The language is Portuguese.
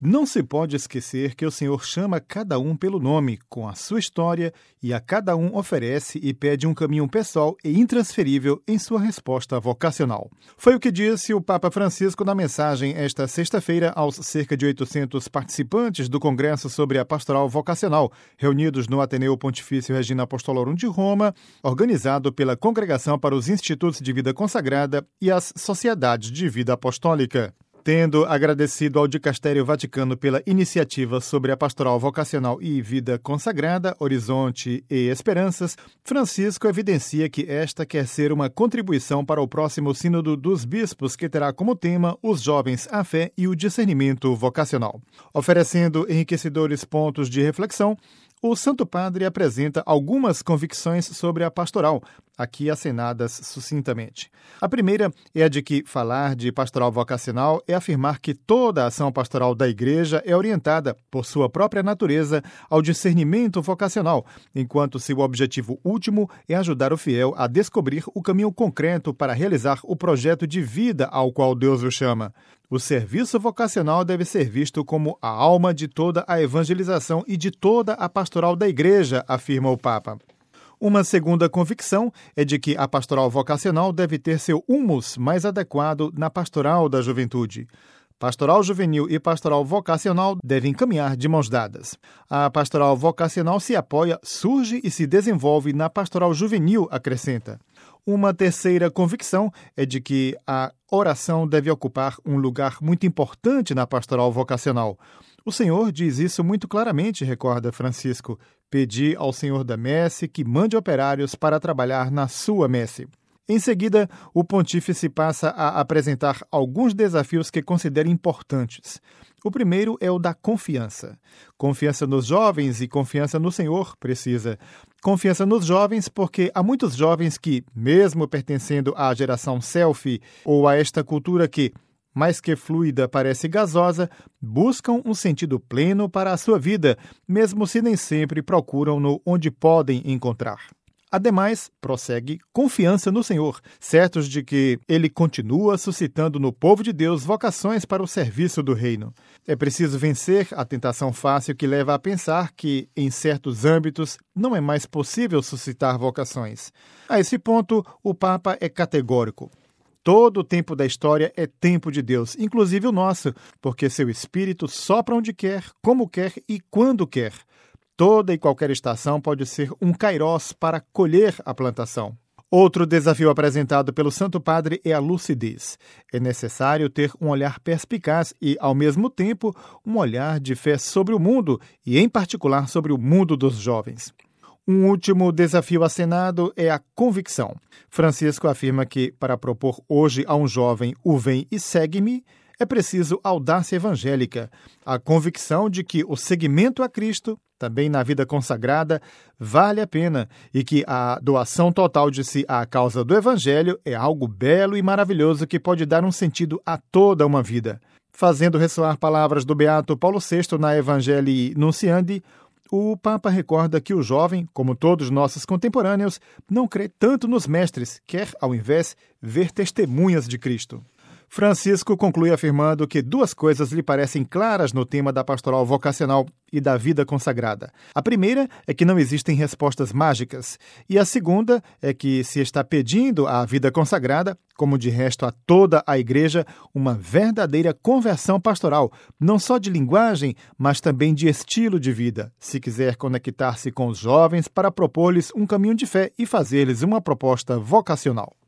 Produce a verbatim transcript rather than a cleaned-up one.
Não se pode esquecer que o Senhor chama cada um pelo nome, com a sua história, e a cada um oferece e pede um caminho pessoal e intransferível em sua resposta vocacional. Foi o que disse o Papa Francisco na mensagem esta sexta-feira aos cerca de oitocentos participantes do Congresso sobre a Pastoral Vocacional, reunidos no Ateneu Pontifício Regina Apostolorum de Roma, organizado pela Congregação para os Institutos de Vida Consagrada e as Sociedades de Vida Apostólica. Tendo agradecido ao Dicastério Vaticano pela iniciativa sobre a pastoral vocacional e vida consagrada, Horizonte e Esperanças, Francisco evidencia que esta quer ser uma contribuição para o próximo Sínodo dos Bispos, que terá como tema os jovens, a fé e o discernimento vocacional. Oferecendo enriquecedores pontos de reflexão, o Santo Padre apresenta algumas convicções sobre a pastoral, aqui acenadas sucintamente. A primeira é a de que falar de pastoral vocacional é afirmar que toda a ação pastoral da Igreja é orientada, por sua própria natureza, ao discernimento vocacional, enquanto seu objetivo último é ajudar o fiel a descobrir o caminho concreto para realizar o projeto de vida ao qual Deus o chama. O serviço vocacional deve ser visto como a alma de toda a evangelização e de toda a pastoral da Igreja, afirma o Papa. Uma segunda convicção é de que a pastoral vocacional deve ter seu humus mais adequado na pastoral da juventude. Pastoral juvenil e pastoral vocacional devem caminhar de mãos dadas. A pastoral vocacional se apoia, surge e se desenvolve na pastoral juvenil, acrescenta. Uma terceira convicção é de que a oração deve ocupar um lugar muito importante na pastoral vocacional. O Senhor diz isso muito claramente, recorda Francisco. Pedi ao Senhor da messe que mande operários para trabalhar na sua messe. Em seguida, o pontífice passa a apresentar alguns desafios que considera importantes. O primeiro é o da confiança. Confiança nos jovens e confiança no Senhor, precisa. Confiança nos jovens porque há muitos jovens que, mesmo pertencendo à geração selfie ou a esta cultura que, mais que fluida, parece gasosa, buscam um sentido pleno para a sua vida, mesmo se nem sempre procuram-no onde podem encontrar. Ademais, prossegue, confiança no Senhor, certos de que Ele continua suscitando no povo de Deus vocações para o serviço do reino. É preciso vencer a tentação fácil que leva a pensar que, em certos âmbitos, não é mais possível suscitar vocações. A esse ponto, o Papa é categórico. Todo o tempo da história é tempo de Deus, inclusive o nosso, porque seu Espírito sopra onde quer, como quer e quando quer. Toda e qualquer estação pode ser um kairós para colher a plantação. Outro desafio apresentado pelo Santo Padre é a lucidez. É necessário ter um olhar perspicaz e, ao mesmo tempo, um olhar de fé sobre o mundo e, em particular, sobre o mundo dos jovens. Um último desafio acenado é a convicção. Francisco afirma que, para propor hoje a um jovem o vem e segue-me, é preciso audácia evangélica, a convicção de que o seguimento a Cristo, também na vida consagrada, vale a pena e que a doação total de si à causa do Evangelho é algo belo e maravilhoso que pode dar um sentido a toda uma vida. Fazendo ressoar palavras do beato Paulo sexto na Evangelii Nunciandi, o Papa recorda que o jovem, como todos nossos contemporâneos, não crê tanto nos mestres, quer, ao invés, ver testemunhas de Cristo. Francisco conclui afirmando que duas coisas lhe parecem claras no tema da pastoral vocacional e da vida consagrada. A primeira é que não existem respostas mágicas, e a segunda é que se está pedindo à vida consagrada, como de resto a toda a Igreja, uma verdadeira conversão pastoral, não só de linguagem, mas também de estilo de vida, se quiser conectar-se com os jovens para propor-lhes um caminho de fé e fazer-lhes uma proposta vocacional.